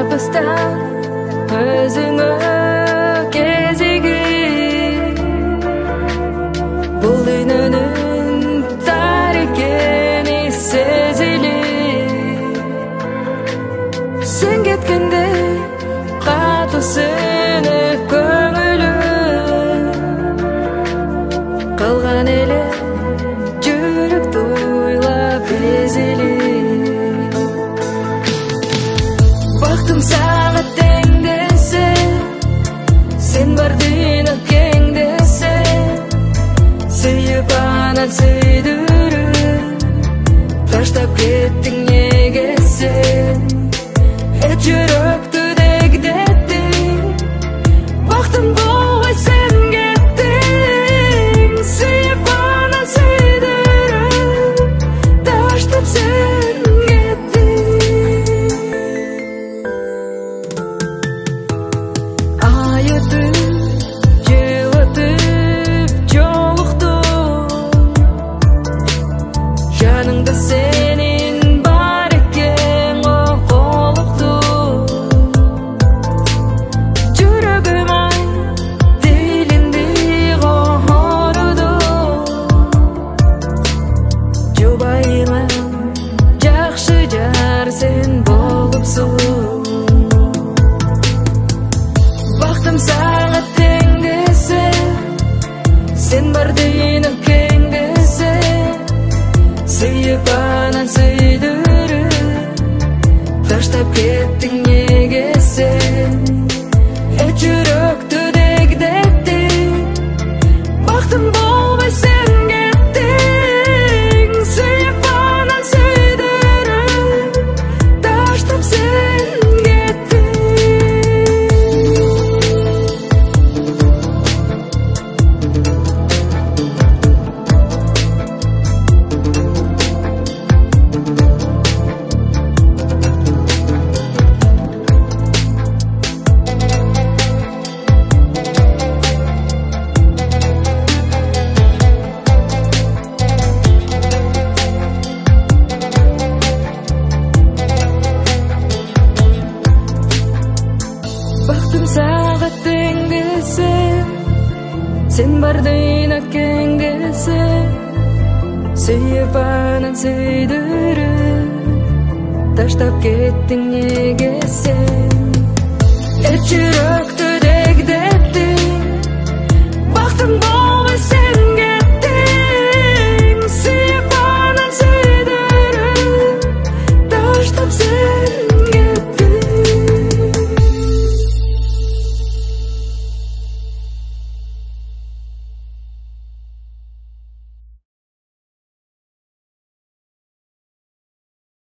Tapıstan özüngö кезигип бул дүйнөнүн тар экени сезилип сен кеткенде катуу сөнүп көңүлүм калган эле жүрөктү уйлап эзилип бактым сага тең десе сен бардың кең десе сүйүп анан сүйдүрүп таштап кеттиң неге сен жүрөктү дегдеттиң бактым болбой сен кеттиң сүйүп анан сүйдүрүп таштап сен кеттиң ай өтүп жыл өтүп жолуктук жаныңда сенин бар экен околуктук жүрөгүм ай тилинди кооруду жубайыңа жакшы жар сен болупсуң бактым сага тең десе сен бардың кең десе сүйүп анан сүйдүрүп таштап кеттиң неге сен жүрөктү дегдеттиң бактым болбой сен кеттиң сүйүп анан сүйдүрүп таштап сен кеттиң бактым сага тең десе сен бардың кең десе сүйүп анан сүйдүрүп таштап кеттиң неге сен жүрөк